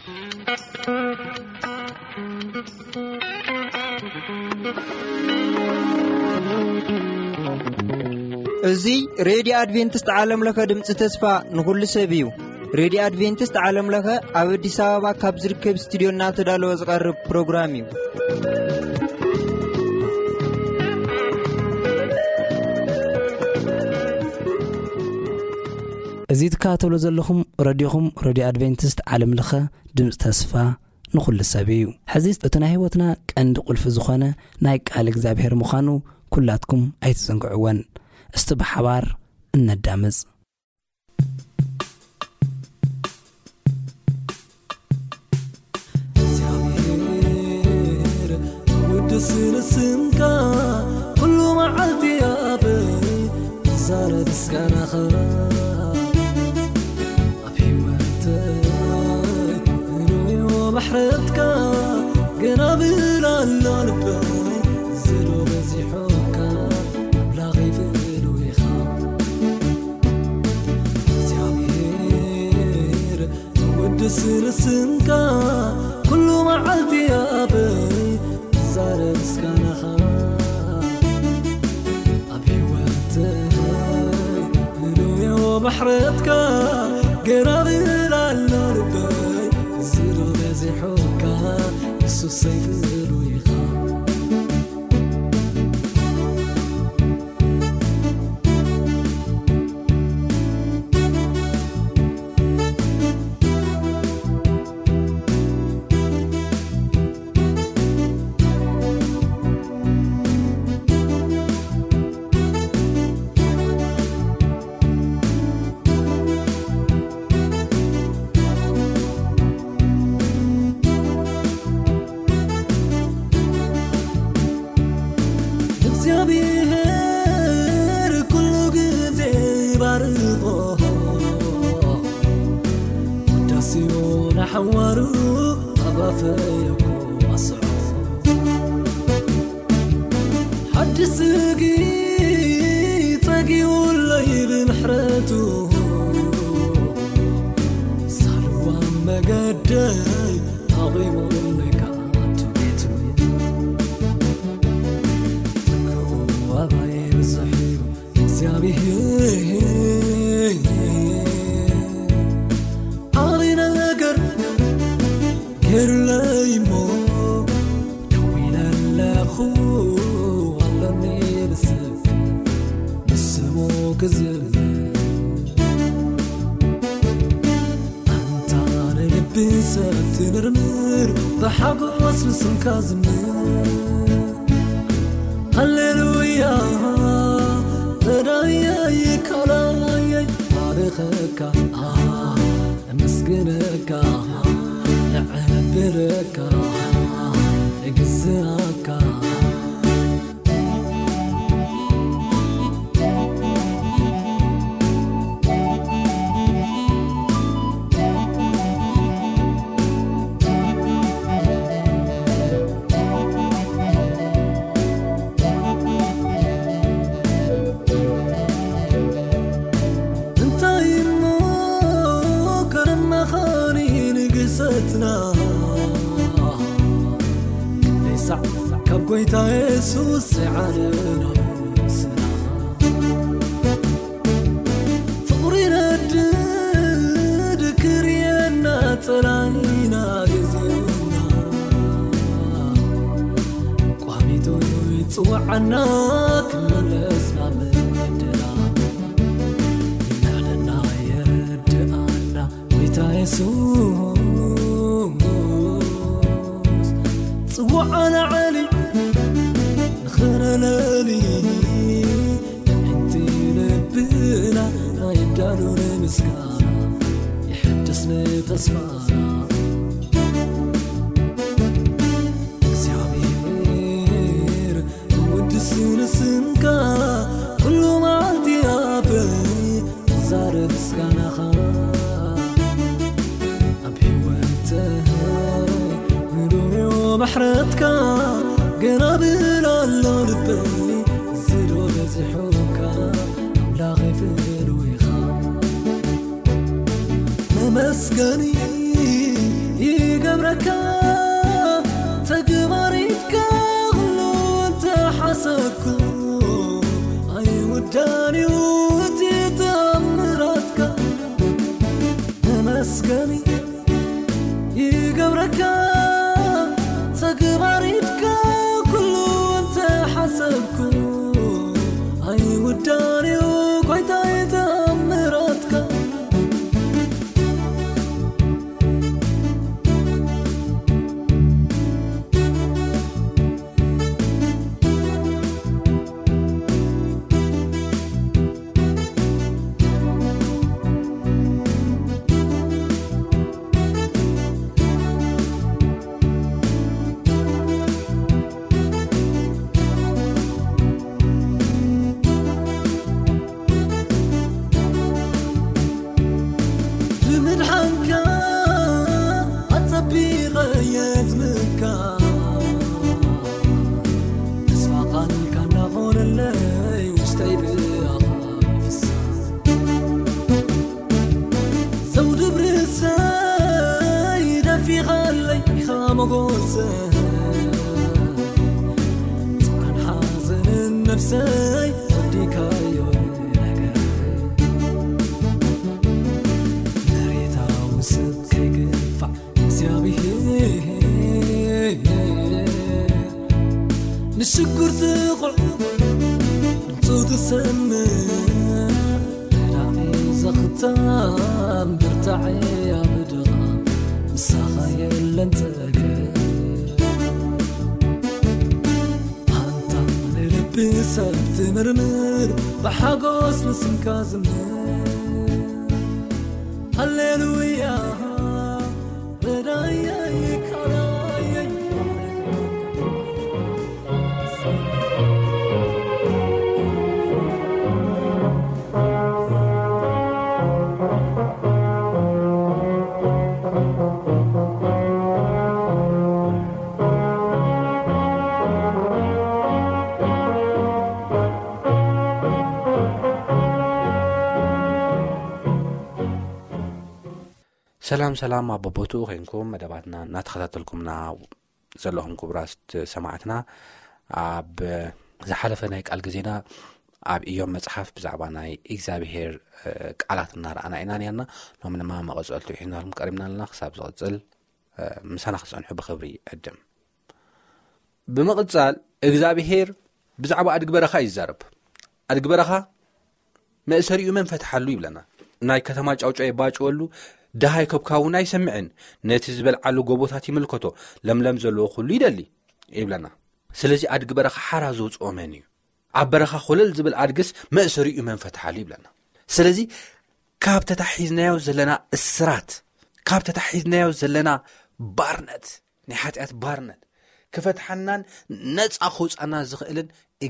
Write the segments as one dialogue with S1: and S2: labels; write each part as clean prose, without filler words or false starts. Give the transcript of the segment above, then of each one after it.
S1: እዙይ ሬዲዮ አድቬንቲስት ዓለም ለኸ ድምፂ ተስፋ ንኹሉ ሰብ እዩ። ሬዲዮ አድቬንቲስት ዓለም ለኸ ኣብ አዲስ አበባ ካብ ዝርከብ ስቱድዮ እናተዳለወ ዝቐርብ ፕሮግራም እዩ።
S2: እዚ ትከታተሉ ዘለኹም ሬድዮኹም ሬዲዮ አድቬንቲስት ዓለም ለኸ ድምፂ ተስፋ ንኹሉ ሰብ እዩ። ሕዚ እቲ ናይ ህይወትና ቀንዲ ቁልፊ ዝኾነ ናይ ቃል እግዚአብሔር ምዃኑ ኩላትኩም ኣይትዘንግዕዎን። እስቲ ብሓባር እነዳምፅ። እግዚአብሔር ውድስ ንስምካ ኩሉ መዓልቲ ኣበይ ዛረብ ምስጋናኻ ኣብ ህይወተይ ንዮ ማሕረትካ ገና ብላ ኣሎ ልበይ ዝዶ በዚሖካ ኣምላኺ ፍሉ ኢኻ እግዚአብሔር ውድስ ንስምካ ኩሉ መዓልቲ ኣበይ ዛረብ ምስጋናኻ ኣብ ህይወተይ محرتك قرابي لعلو رباي زيرو بازيحوك يسو سيفلو يخا حوارو أبافيكو أسعو حد سقي تاقي والليل محراتو صاروا مقداي أغيمو لكاتو بيتو تقروا أبايب الزحيرو سيابي كرلايمو دويل اللاخو علمني بسك بسمو كزل انت على لبسك تنرمر بحق وصل سمكازمر هللويا ردايا يكالايا بارخك مسكنك بركة اجزاك انت يمو كرم خاني نقستنا كب قويتا يسوس عالنا سنا فقرنا دكرينا تلاينا جزينا قاميتو يتوعنا كل اسنا مدنا نعلنا يردعنا قويتا يسوس وعلى علي خرنا لي انتي لبنا يدالو مسكانا يحدثني تسمعنا እግዚአብሔር ውድስ ንስምካ ኩሉ መዓልቲ ኣበይ ዛረብ ምስጋናኻ ኣብ ህይወተይ محرتك قرابي لعلو لبي زيرو بزيحوك أملاغي في الويخا ممسكني
S3: يقبرك تقبريتك غلو انت حسبكو اي وداني وتي تأمراتك مسكني يقبرك تقبريتك غلو انت حسبكو اي وداني وكويتاي تأمراتك صعن حازن النفسي وديك يونك مريتا وسب كيقفع سيابيه نشكر تقل نصوت السنة راني زختان برتعي يا بدغا مساخيل لنتك بسبب تمرمر بحقوس نسمك زمر هللويا بدايك عليك
S4: سلام أبوبوتو خينكم مدباتنا نتخططلكمنا زلهم كبراست سماعتنا عب زحلفنا هيك الجزينا عب يوم مصحف بزعباناي إكزابير قالاتنا رأنا إنانينا لو من ما قصلتو إحنا لهم قريبنا لنا حساب زغزل مسانا خصن حب خبري قدم بمقصال إكزابير بزعبا أدقبرخا يزارب أدقبرخا ما أسريو من فتحلو يبلنا ناي كتماج أوجعي باج ولو دهاي كبكاونا يسمعن نتزبل على قبوتاتي ملكتو لم زلو خلو يدلي يبلنا سلازي أدقبرخا حرازو صومنيو عبرخا خلل زبل أدقس ما أسريو من فتحلو يبلنا سلازي كاب تتحيزنايو زلنا السرات كاب تتحيزنايو زلنا بارنت نحاتيات بارنت كفت حنان نتس أخوص أنا زغئلن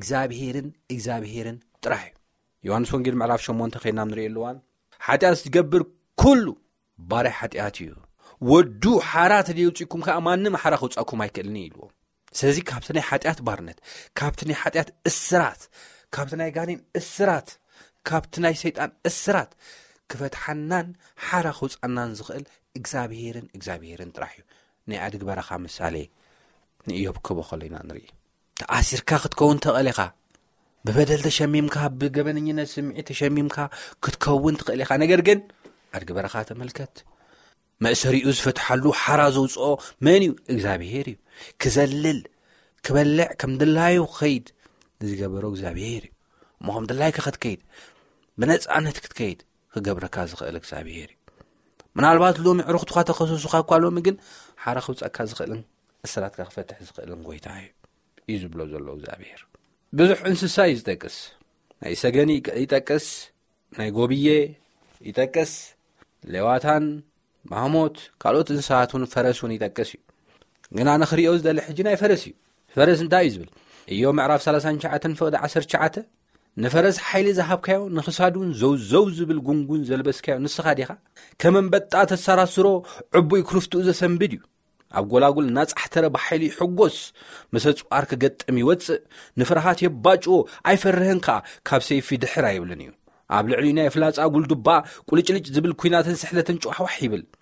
S4: إكزابيهيرن تراحي يوحنس ونجيل معراف شمون خينا منري اللوان حتى تقبر كله باري حتياتيو ودو حارات اللي يوصيكم كأمانم حرا خوصاكم هيكلني يلو سلازي كابتني حتيات بارنت كابتني حتيات السرات كابتني غانين السرات كابتني سيطان السرات كفت حنان حرا خوصانا نزغل إكزابيهيرن تراحيو ني أدق برخا مسالي نيوب كبو خلينا نري تأثير كاخد كون تقلقا ببدل تشميمكا بقبنينا سمعي تشميمكا كتكون تقلقا نقرقن أدق برخا تملكت ما أسري أزفت حلو حرازو مانيو إكزابيهيريو كزلل كبلع كم دلايو خيد نزي قبرو إكزابيهيريو مهم دلاي كخد كيد بنات أنا تكت كيد كقبركا زغل إكزابيهيريو من البات لومي عرقت خاطر خصوص خاكوا لومي جن حرخوت أكاز غلن السرات كفتح زغلن قويتاي يزبلو زلو زابير بزح انسسا يتقس ناي سجني يتقس ناي غوبيه يتقس لواتان محمود قالوت انساتون فرسون يتقس غنا نخريوز دل حجنا فرسي فرس انت يزبل يوم معراف 30 شعه فوق 10 شعه نفرز حيل ذهب كاو نخسادون زوز بالغونغون زلبس كاو نسخاديخا كمن بطات السراسرو عبو يكرفتو زسنبديو اب غولاغول ناص احتر بحيل يحغوس مسص ارك غطم يوص نفرحات يباچو ايفرهنكا كاب سيفي دحرا يبلنيو اب لعلينا يفلاص اغول دبا قلچلچ زبل كويناتن سحلتن چوح وحيبل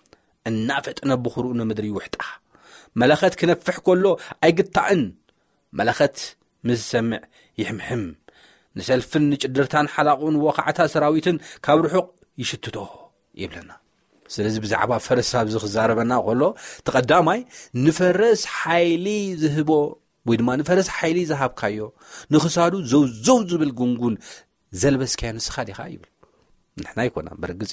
S4: እናፈጥነ ብኽሩኡ ንምድሪ ይውሕጣ መለኸት ክነፍሕ ከሎ ኣይግታእን መለኸት ምስ ሰምዕ ይሕምሕም ንሰልፍን ንጭድርታን ሓላቑን ወኻዕታ ሰራዊትን ካብ ርሑቕ ይሽትቶ ይብለና ስለዚ ብዛዕባ ፈረስ ኣብዚ ክዛረበና ከሎ ተቐዳማይ ንፈረስ ሓይሊ ዝህቦ ወይ ድማ ንፈረስ ሓይሊ ዝሃብካዮ ንኽሳዱ ዘው ዝብል ጉንጉን ዘልበስካዮ ንስኻ ዲኻ ይብል ንሕና ይኮና በርግጽ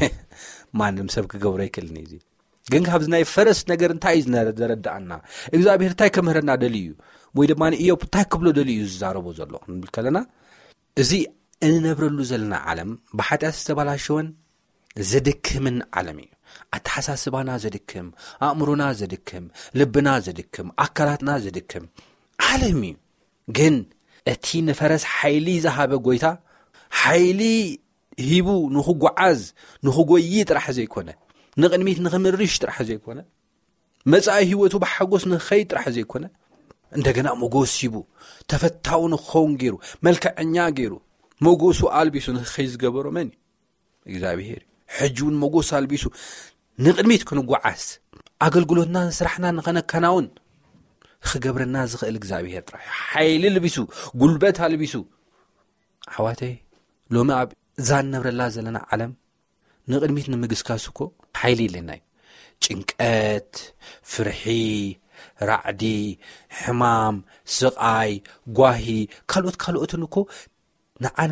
S4: ማንም ሰብ ክገብሮ ይክልኒ እዚ ግን ካብዚ ናይ ፈረስ ነገር እንታይ ዝረዳእና እግዚአብሔር እንታይ ከምህረና ደልዩ ወይ ድማ ኢዮብ እንታይ ክብሎ ደልዩ ዝዛረቦ ዘሎ ንብል ከለና እዚ እንነብረሉ ዘለና ዓለም ብሓጢአት ዝተባላሸወን ዘድክምን ዓለም እዩ ኣተሓሳስባና ዘድክም ኣእምሮና ዘድክም ልብና ዘድክም ኣካላትና ዘድክም ዓለም እዩ ግን እቲ ንፈረስ ሓይሊ ዝሃበ ጎይታ ሓይሊ ሂቡ ንኽጓዓዝ ንኽጎይ ጥራሕ ዘይኮነ ንቕድሚት ንኽምርሽ ጥራሕ ዘይኮነ መጻኢ ህይወቱ ብሓጎስ ንኽኸይድ ጥራሕ ዘይኮነ እንደገና ሞጎስ ሂቡ ተፈታው ንኽኸውን ገይሩ መልክዐኛ ገይሩ ሞጎሱ ኣልቢሱ ንኽኸይድ ዝገበሮ መን እግዚአብሔር ሕጁን ሞጎስ ኣልቢሱ ንቕድሚት ክንጓዓዝ ኣገልግሎትና ስራሕና ንኸነከናውን ክገብረና ዝኽእል እግዚአብሔር ጥራሕ ሓይሊ ልቢሱ ጉልበት ኣልቢሱ ኣሕዋተይ ሎሚ ኣብ ዛነብረላ ዘለና ዓለም ንቕድሚት ንምግስካስኮ ሓይሊ የለና እዩ ጭንቀት ፍርሒ ራዕዲ ሕማም ስቃይ ጓሂ ካልኦትን እኮ ንዓና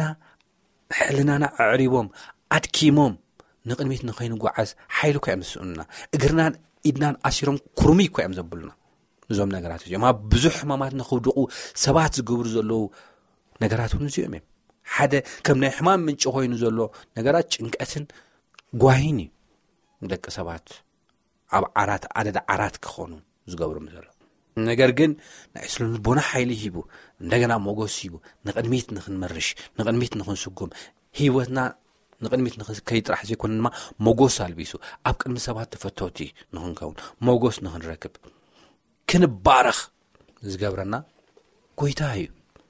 S4: ሕልናና ኣዕሪቦም ኣድኪሞም ንቕድሚት ንኸይንጓዓዝ ሓይሊ እኮ እዮም ዝስኡና እግርናን ኢድናን ኣሲሮም ኩርሚ እኮ እዮም ዘብሉና እዞም ነገራት እዚኦም ኣብ ብዙሕ ሕማማት ንኽውድቑ ሰባት ዝገብሩ ዘለዉ ነገራት እውን እዚኦም እዮም ሓደ ከም ናይ ሕማም ምንጭ ኮይኑ ዘሎ ነገራት ጭንቀትን ጓሂን እዩ ደቂ ሰባት ኣብ ዓደዳ ዓራት ክኾኑ ዝገብሩም ዘሎ ነገር ግን ናይ ስለ ልቦና ሓይሊ ሂቡ እንደገና ሞጎስ ሂቡ ንቕድሚት ንኽንመርሽ ንቕድሚት ንኽንስጉም ህይወትና ንቕድሚት ንኽከይድ ጥራሕ ዘይኮነ ድማ ሞጎስ ኣልቢሱ ኣብ ቅድሚ ሰባት ተፈተውቲ ንኽንከውን ሞጎስ ንኽንረክብ ክንባረኽ ዝገብረና ጎይታ እዩ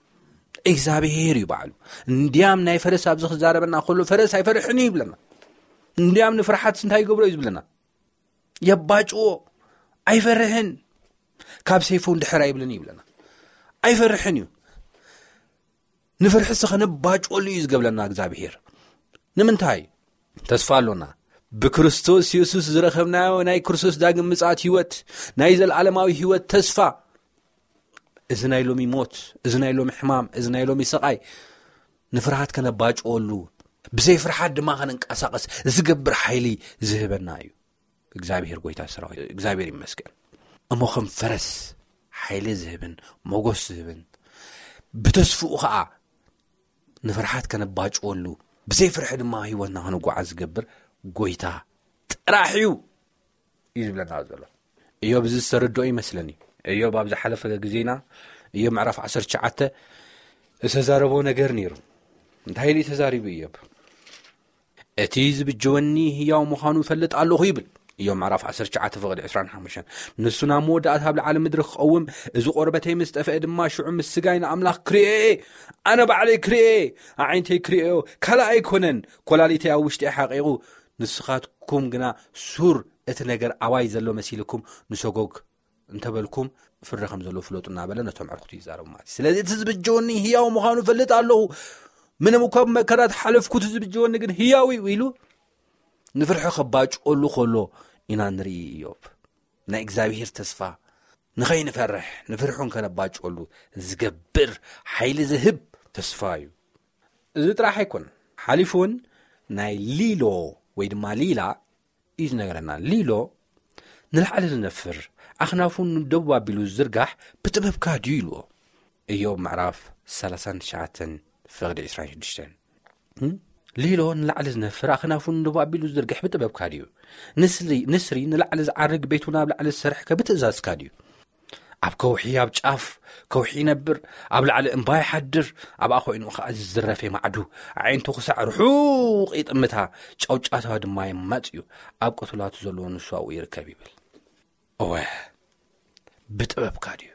S4: እግዚአብሔር እዩ በዓሉ እንዲያም ናይ ፈረስ ኣብዚ ክዛረበና ከሎ ፈረስ ኣይፈርሕን ይብለና እንዲያም ንፍርሓት እንታይ ይገብሮ እዩ ዝብለና የባጭዎ ኣይፈርሕን ካብ ሰይፉ እንድሕራ ይብልን ይብለና ኣይፈርሕን እዩ ንፍርሕስ ኸነባጭወሉ እዩ ዝገብለና እግዚአብሔር ንምንታይ ተስፋ ኣሎና ብክርስቶስ ኢየሱስ ዝረኸብናዮ ናይ ክርስቶስ ዳግም ምጽኣት ህይወት ናይ ዘለዓለማዊ ህይወት ተስፋ እዚ ናይ ሎሚ ሞት እዚ ናይ ሎሚ ሕማም እዚ ናይ ሎሚ ስቃይ ንፍርሃት ከነባጭወሉ ብዘይ ፍርሃት ድማ ኸንንቀሳቐስ ዝገብር ሓይሊ ዝህበና እዩ እግዚአብሔር ጎይታ ሰራዊት እግዚአብሔር ይመስገን እሞ ከም ፈረስ ሓይሊ ዝህብን ሞጎስ ዝህብን ብተስፍኡ ከዓ ንፍርሃት ከነባጭወሉ ብዘይ ፍርሒ ድማ ህይወትና ክንጓዓዝ ዝገብር ጎይታ ጥራሕ እዩ ይዝብለና ዘሎ ኢዮብ ዝሰርዶ ይመስለኒ ኢዮብ ኣብ ዝሓለፈ ግዜና ኢዮብ ምዕራፍ 19 ዝተዛረቦ ነገር ነይሩ እንታይ ኢሉ ተዛሪቡ ኢዮብ እቲ ዝብጀወኒ ህያው ምዃኑ ይፈልጥ ኣለኹ ይብል ኢዮብ ምዕራፍ 19 ፍቕዲ 25 ንሱና መወዳእታ ኣብ ልዓለ ምድሪ ክቐውም እዚ ቆርበተይ ምስ ጠፍአ ድማ ሽዑ ምስ ስጋይ ንኣምላኽ ክርኤ ኣነ ባዕለይ ክርኤ ኣዓይንተይ ክርኤዮ ካልእ ኣይኮነን ኮላሊተይ ኣብ ውሽጢ ሓቂቑ ንስኻትኩም ግና ሱር እቲ ነገር ኣዋይ ዘሎ መሲልኩም ንሰጎግ እንተበልኩም ፍረ ከም ዘሎ ፍለጡ እናበለ ነቶም ዕርክቱ ይዛረቡ ማለት ስለዚ እቲ ዝብጀወኒ ህያው ምዃኑ ይፈልጥ ኣለኹ ምንም እኳ መከራት ሓለፍኩ እቲ ዝብጀወኒ ግን ህያው እዩ ኢሉ ንፍርሑ ከባጭወሉ ከሎ ኢና ንርኢ ኢዮብ ናይ እግዚአብሔር ተስፋ ንኸይንፈርሕ ንፍርሑን ከነባጭወሉ ዝገብር ሓይሊ ዝህብ ተስፋ እዩ እዚ ጥራሕ ኣይኮን ሓሊፉን ናይ ሊሎ ወይ ድማ ሊላ እዩ ዝነገረና ሊሎ ንላዕሊ ዝነፍር ኣኽናፉን ደቡብ ኣቢሉ ዝርጋሕ ብጥበብካ ድዩ ኢልዎ ኢዮብ ምዕራፍ 39 ፍቕዲ 26 ሊሎ ንላዕሊ ዝነፍር ኣኽናፉን ደቡብ ኣቢሉ ዝርጋሕ ብጥበብካ ድዩ ንስሪ ንላዕሊ ዝዓርግ ቤቱ ናብ ላዕሊ ዝሰርሕከ ብትእዛዝካ ድዩ ኣብ ከውሒ ኣብ ጫፍ ከውሒ ይነብር ኣብ ላዕሊ እምባ ይሓድር ኣብ ኣኾይኑ ከዓ ዝዝረፈ ማዕዱ ዓይንቱ ክሳዕ ርሑቕ ይጥምታ ጫውጫታ ድማ ይማጽዩ ኣብ ቀትላቱ ዘለዎ ንሷኡ ይርከብ ይብል እወ ብጥበብካ ድዩ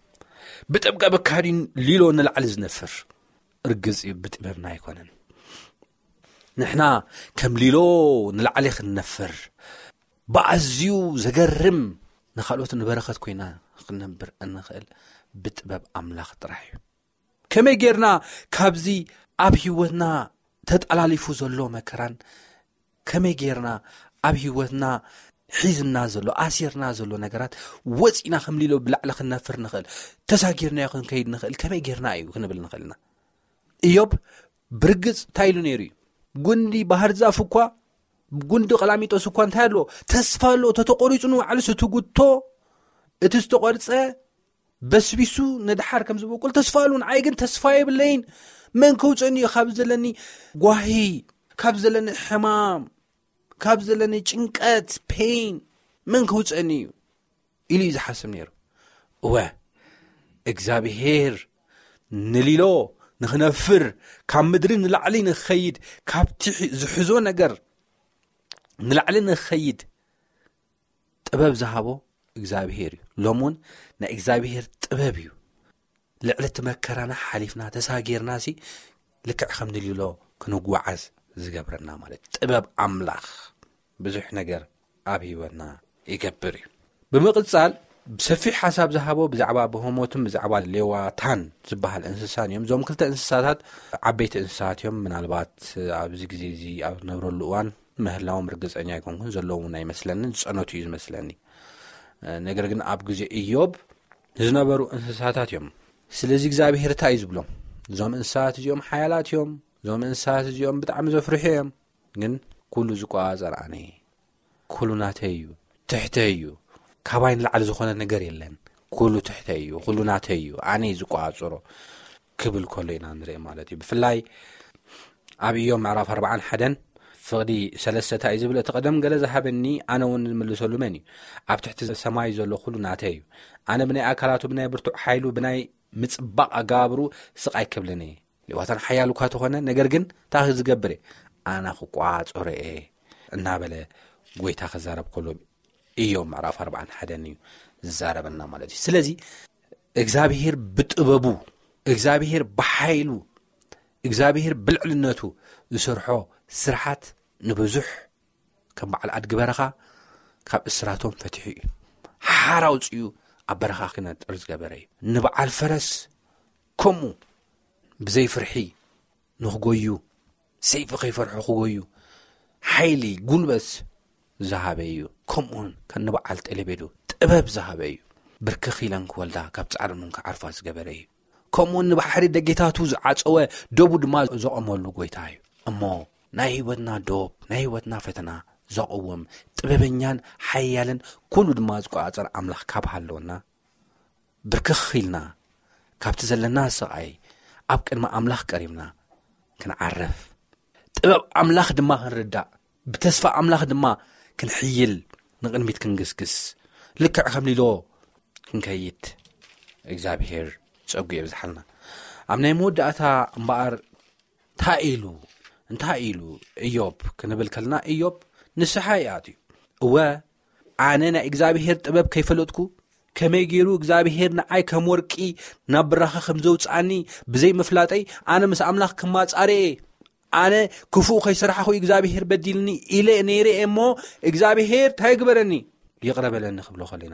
S4: ብጥበብካ ድዩ ሊሎ ንላዕሊ ዝነፍር ርግጽ ብጥበብና ኣይኮነን ንሕና ከም ሊሎ ንላዕሊ ክንነፍር ብኣዝዩ ዘገርም ንኻልኦት ንበረኸት ኮይና ክንነብር እንኽእል ብጥበብ ኣምላኽ ጥራሕ እዩ ከመይ ጌርና ካብዚ ኣብ ህይወትና ተጠላሊፉ ዘሎ መከራን ከመይ ጌርና ኣብ ህይወትና ሒዝና ዘሎ ኣሲርና ዘሎ ነገራት ወፂና ከምሊሎ ብላዕሊ ክንነፍር ንኽእል ተሳጊርና ይኹን ከይድ ንኽእል ከመይ ጌርና እዩ ክንብል ንኽእልና ኢዮብ ብርግጽ ታይሉ ነይሩ እዩ ጉንዲ ባህር ዛፍ እኳ ጉንዲ ቀላሚጦስ እኳ እንታይ ኣሎ ተስፋ ኣሎ ተተቆሪጹ ንባዕሉ ስትጉቶ እቲ ዝተቆርጸ በስቢሱ ንድሓር ከም ዝበቁል ተስፋ ኣሎ ንዓይ ግን ተስፋ የብለይን መን ከውፀኒ ካብ ዘለኒ ጓሂ ካብ ዘለኒ ሕማም ካብ ዘለኒ ጭንቀት ፔን መን ከውፀኒ ኢሉ ዝሓስብ ነይሩ እወ እግዚአብሔር ንሊሎ ንኽነፍር ካብ ምድሪ ንላዕሊ ንኽኸይድ ካብቲ ዝሕዞ ነገር ንላዕሊ ንኽኸይድ ጥበብ ዝሃቦ እግዚአብሔር እዩ ሎሙን ናይ እግዚአብሔር ጥበብ እዩ ልዕሊ መከራና ሓሊፍና ተሳጊርና ሲ ልክዕ ከም ንሊሎ ክንጓዓዝ ዝገብረና ማለት ጥበብ ኣምላኽ ብዙሕ ነገር ኣብ ህይወትና ይገብር እዩ ብምቕጻል ብሰፊሕ ሓሳብ ዝሃቦ ብዛዕባ ብህሞትን ብዛዕባ ሌዋታን ዝበሃል እንስሳን እዮም ዞም ክልተ እንስሳታት ዓበይቲ እንስሳት እዮም ምናልባት ኣብዚ ግዜ እዚ ኣብ ነብረሉ እዋን ምህላዎም ርግፀኛ ይኮንኩን ዘለዎም ናይ መስለንን ዝጸነቱ እዩ ዝመስለኒ ነገር ግን ኣብ ግዜ ኢዮብ ዝነበሩ እንስሳታት እዮም ስለዚ እግዚአብሔር እንታይ እዩ ዝብሎም ዞም እንስሳት እዚኦም ሓያላት እዮም ዞም እንስሳት እዚኦም ብጣዕሚ ዘፍርሑ እዮም ግን ኩሉ ዝቋፀር ኣነ ኩሉ ናተይ እዩ ትሕተይ እዩ ካባይ ንላዕሊ ዝኾነ ነገር የለን ኩሉ ትሕተይ እዩ ኩሉ ናተይ እዩ ኣነ ዝቋፀሮ ክብል ከሎ ኢና ንርኢ ማለት እዩ ብፍላይ ኣብ ኢዮብ ምዕራፍ 41 ፍቕዲ 3 እዩ ዝብል ተቐደም ገለ ዝሃበኒ ኣነ እውን ዝምልሰሉ መን እዩ ኣብ ትሕቲ ሰማይ ዘሎ ኩሉ ናተይ እዩ ኣነ ብናይ ኣካላቱ ብናይ ብርቱዕ ሓይሉ ብናይ ምጽባቕ ኣጋብሩ ስቃይ ክብለኒ ሌዋታን ሓያሉ እኳ ተኾነ ነገር ግን እንታይ ዝገብር ኣነ ክቋፀሮ እናበለ ጎይታ ክዛረብ ከሎ ኢዮብ ምዕራፍ 41 እዩ ዝዛረበና ማለት እዩ ስለዚ እግዚአብሔር ብጥበቡ እግዚአብሔር ብሓይሉ እግዚአብሔር ብልዕልነቱ ዝሰርሖ ስርሓት ንብዙሕ ከም በዓል ኣድጊ በረኻ ካብ እስራቶም ፈቲሑ እዩ ሓራ ውፅኡ ኣብ በረኻ ክነጥር ዝገበረ እዩ ንበዓል ፈረስ ከምኡ ብዘይ ፍርሒ ንኽጎዩ ሰይፊ ከይፈርሑ ክጎዩ ሓይሊ ጉልበት ዝሃበ እዩ ከምኡን ከንበዓል ጠለቤዱ ጥበብ ዝሃበ እዩ ብርክኽ ኢለን ክወልዳ ካብ ጻዕርኑን ክዓርፋ ዝገበረ እዩ ከምኡን ንባሕሪ ደጌታቱ ዝዓፀወ ደቡ ድማ ዘቐመሉ ጎይታ እዩ እሞ ናይ ህይወትና ዶብ ናይ ህይወትና ፈተና ዘቕውም ጥበበኛን ሓያልን ኩሉ ድማ ዝቋፀር ኣምላኽ ካብ ሃለወና ብርክኽ ኢልና ካብቲ ዘለና ስቃይ ኣብ ቅድሚ ኣምላኽ ቀሪብና ክንዓረፍ ጥበብ ኣምላኽ ድማ ክንርዳእ ብተስፋ ኣምላኽ ድማ ክንሕይል ንቕድሚት ክንግስግስ ልክዕ ከም ሊሎ ክንከይድ እግዚአብሔር ፀጉ ይብዝሓልና ኣብ ናይ መወዳእታ እምበኣር እንታይ ኢሉ ኢዮብ ክንብል ከልና ኢዮብ ንስሓ ይኣትዩ እወ ኣነ ናይ እግዚአብሔር ጥበብ ከይፈለጥኩ ከመይ ገይሩ እግዚአብሔር ንዓይ ከም ወርቂ ናብ ብራኸ ከም ዘውፃኒ ብዘይ ምፍላጠይ ኣነ ምስ ኣምላኽ ክማጻርየ ኣነ ክፉእ ከይስራሕኹ እግዚአብሔር በዲልኒ ኢለ ነይረ እሞ እግዚአብሔር እንታይ ግበረኒ ይቕረበለኒ ክብሎ ኸለና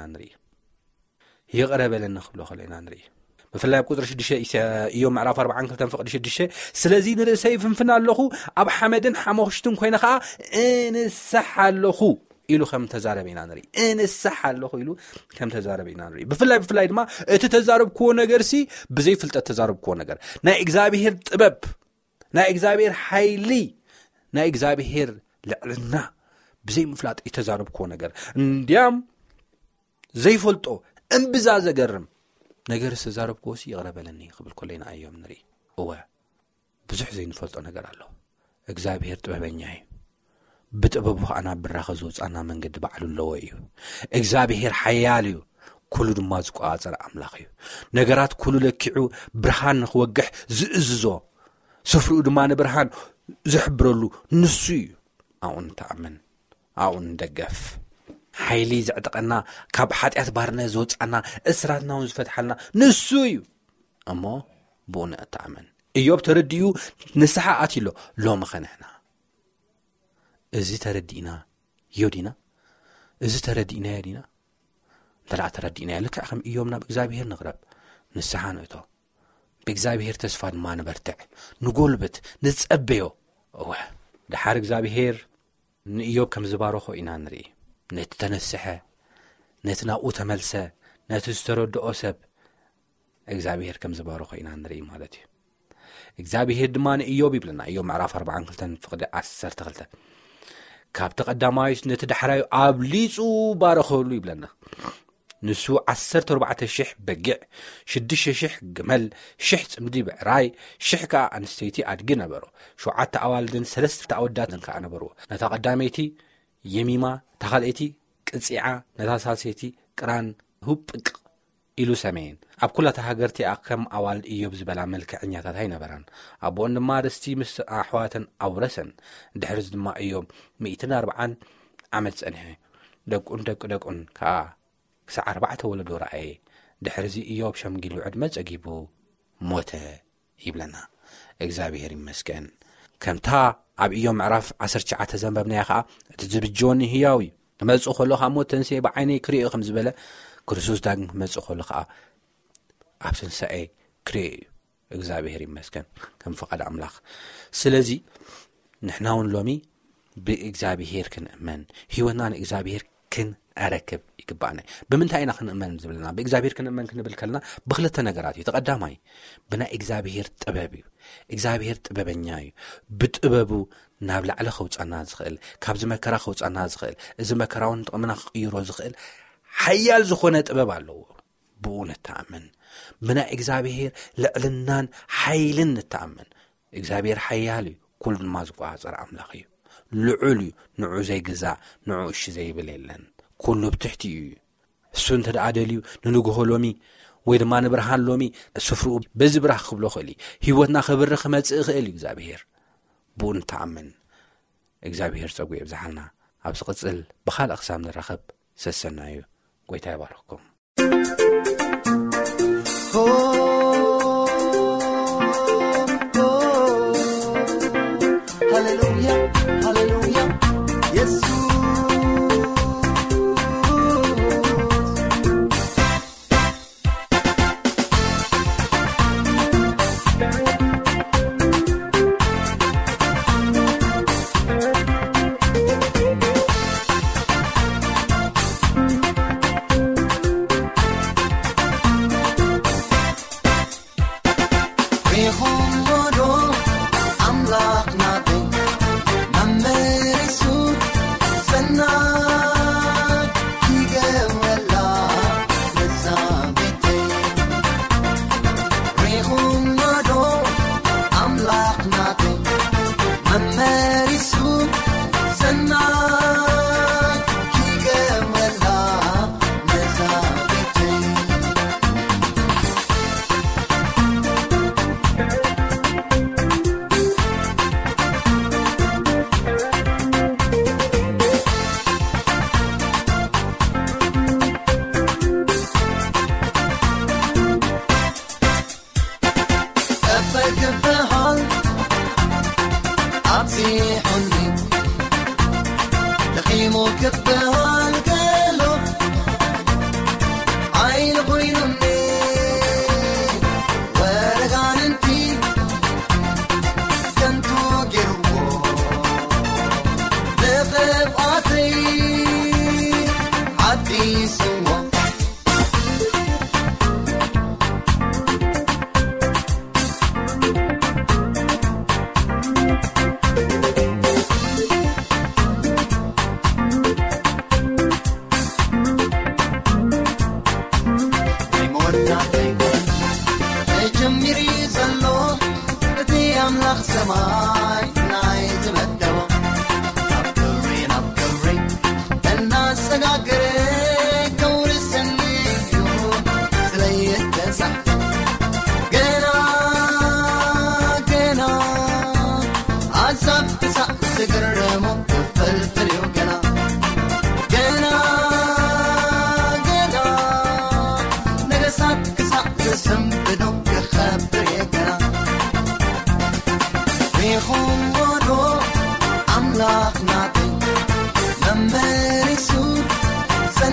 S4: ንርኢ ብፍላይ ኣብ ቁጥሪ 6 ኢዮብ ምዕራፍ 42 ፍቕዲ 6 ስለዚ ንርእሰይ ፍንፍና ኣለኹ ኣብ ሓመድን ሓሞኽሽትን ኮይነ ከዓ እንስሕ ኣለኹ ኢሉ ከም ተዛረበ ኢና ንርኢ እንስሕ ኣለኹ ኢሉ ከም ተዛረበ ኢና ንርኢ ብፍላይ ድማ እቲ ተዛረብክዎ ነገርሲ ብዘይ ፍልጠት ተዛረብክዎ ነገር ናይ እግዚአብሔር ጥበብ ናይ እግዚአብሔር ሓይሊ ናይ እግዚአብሔር ልዕልና ብዘይ ምፍላጥ የተዛረብክዎ ነገር እንዲያም ዘይፈልጦ እምብዛ ዘገርም ነገር ዝተዛረብክዎ ይቕረበለኒ ክብል ከለና እዮም ንርኢ እወ ብዙሕ ዘይንፈልጦ ነገር ኣሎ እግዚአብሔር ጥበበኛ እዩ ብጥበቡ ኣና ብራኸ ዝውፃና መንገዲ ባዕሉ ኣለዎ እዩ እግዚአብሔር ሓያል እዩ ኩሉ ድማ ዝቋፀር ኣምላኽ እዩ ነገራት ኩሉ ለኪዑ ብርሃን ንኽወግሕ ዝእዝዞ ስፍርኡ ድማ ንብርሃን ዝሕብረሉ ንሱ እዩ ኣውን ተኣምን ኣውን ደገፍ ሓይሊ ዝዕጠቐና ካብ ሓጢኣት ባርነት ዝወፃና እስራትና እውን ዝፈትሓልና ንሱ እዩ እሞ ብኡን ተኣምን ኢዮብ ተረዲኡ ንስሓ ኣትሎ ሎሚ ኸነሕና እዚ ተረዲእና ዮዲና እዚ ተረዲእናዮ ዲና እንተላ ተረዲእናዮ ልክዕ ከም እዮም ናብ እግዚኣብሔር ንቕረብ ንስሓ ንእቶ ብእግዚኣብሔር ተስፋ ድማ ንበርትዕ ንጎልበት ንጸበዮ እወ ድሓር እግዚኣብሔር ንኢዮብ ከም ዝባረኾ ኢና ንርኢ ነቲ ተነስሐ ነቲ ናብኡ ተመልሰ ነቲ ዝተረድኦ ሰብ እግዚኣብሔር ከም ዝባረኾ ኢና ንርኢ ማለት እዩ እግዚኣብሔር ድማ ንኢዮብ ይብለና ኢዮብ ምዕራፍ 42 ፍቕዲ 12 ካብቲ ቀዳማይስ ነቲ ዳሕራዩ ኣብሊጹ ባረኸሉ ይብለና ንሱ 14,000 በጊዕ 6,000 ግመል 1,000 ጽምዲ ብዕራይ 1,000 ከዓ ኣንስተይቲ ኣድጊ ነበሮ 7 ኣዋልድን 3 ኣወዳትን ከዓ ነበርዎ ነታ ቀዳመይቲ የሚማ እታ ካልአይቲ ቅፂዓ ነታ ሳልሰይቲ ቅራን ሁጵቅ ኢሉ ሰሜን ኣብ ኩላታ ሃገርቲ ከም ኣዋልድ ኢዮብ ዝበላ መልክዕኛታት ኣይነበራን ኣቦን ድማ ርስቲ ምስ ኣሕዋተን ኣውረሰን ድሕርዝ ድማ ኢዮብ 140 ዓመት ጸንሐ ደቁን ከዓ ክሳዕ 4 ወለዶ ረአየ ድሕርዚ ኢዮብ ሸምጊሉ ዕድመ ጸጊቡ ሞተ ይብለና እግዚኣብሔር ይመስገን ከምታ ኣብ ኢዮብ ምዕራፍ 19 ዘንበብናያ ከዓ እቲ ዝብጅወኒ ህያው እዩ ክመጽእ ከሎ ካብ ሞት ተንስኤ ብዓይነይ ክሪኦ ከም ዝበለ ክርስቶስ ዳግም ክመጽእ ከሎ ከዓ ኣብ ትንሳኤ ክሪኦ እዩ እግዚኣብሔር ይመስገን ከም ፍቓድ ኣምላኽ ስለዚ ንሕና እውን ሎሚ ብእግዚኣብሔር ክንእመን ህይወትና ንእግዚኣብሔር ክንኣረክብ ይግባአና ብምንታይ ኢና ክንእመን ዝብለና ብእግዚኣብሔር ክንእመን ክንብል ከለና ብክልተ ነገራት እዩ ተቀዳማይ ብናይ እግዚአብሔር ጥበብ እዩ እግዚአብሔር ጥበበኛ እዩ ብጥበቡ ናብ ላዕለ ኸውጻና ዝኽእል ካብ ዝመከራ ኸውጻና ዝኽእል እዚ መከራውን ጥቕምና ክቕይሮ ዝኽእል ሓያል ዝኾነ ጥበብ ኣለዎ ብኡ ንተኣምን ብናይ እግዚአብሔር ልዕልናን ሓይልን ንተኣምን እግዚአብሔር ሓያል እዩ ኩሉ ድማ ዝቆጻጸር ኣምላኽ እዩ ልዑል እዩ ንዑ ዘይግዛእ ንዑ እሺ ዘይብል የለን ኩሉ ብትሕቲ እዩ እሱ እንተደኣደልዩ ንንግሆ ሎሚ ወይ ድማ ንብርሃን ሎሚ ስፍርኡ በዚ ብራኽ ክብሎ ኽእል ህይወትና ክብርኽ መጽእ ኽእል እግዚአብሔር ብኡ ንተኣምን እግዚአብሔር ጸጉ ይብዛሓልና ኣብ ዝቕጽል ብኻልእ ኽሳብ ንረኸብ ሰሰና እዩ ጎይታ ይባርኽኩም
S3: ሃሌሉያ ሃሌሉያ ኢየሱስ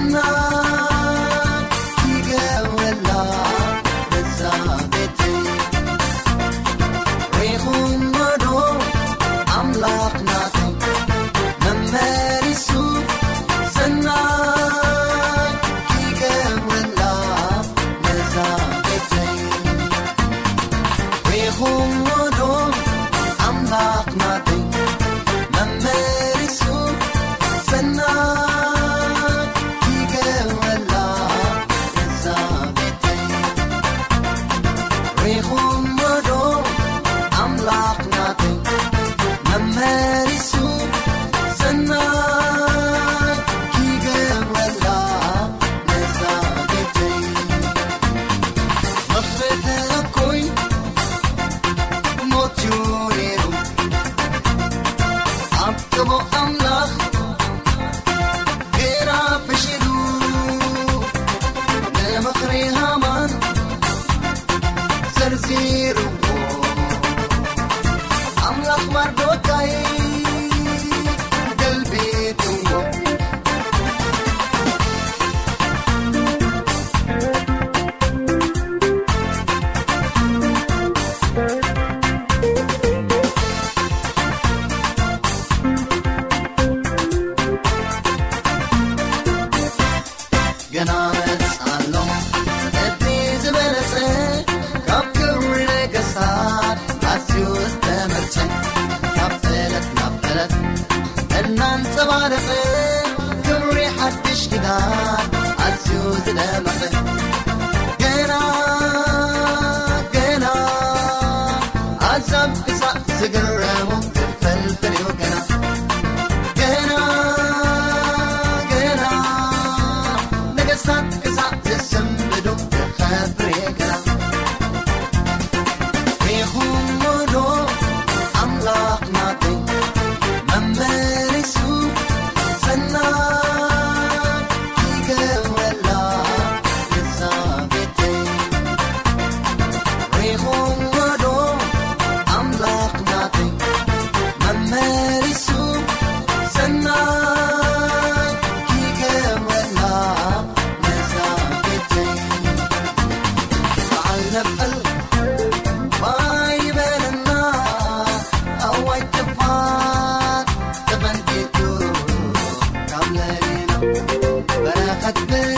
S3: بركت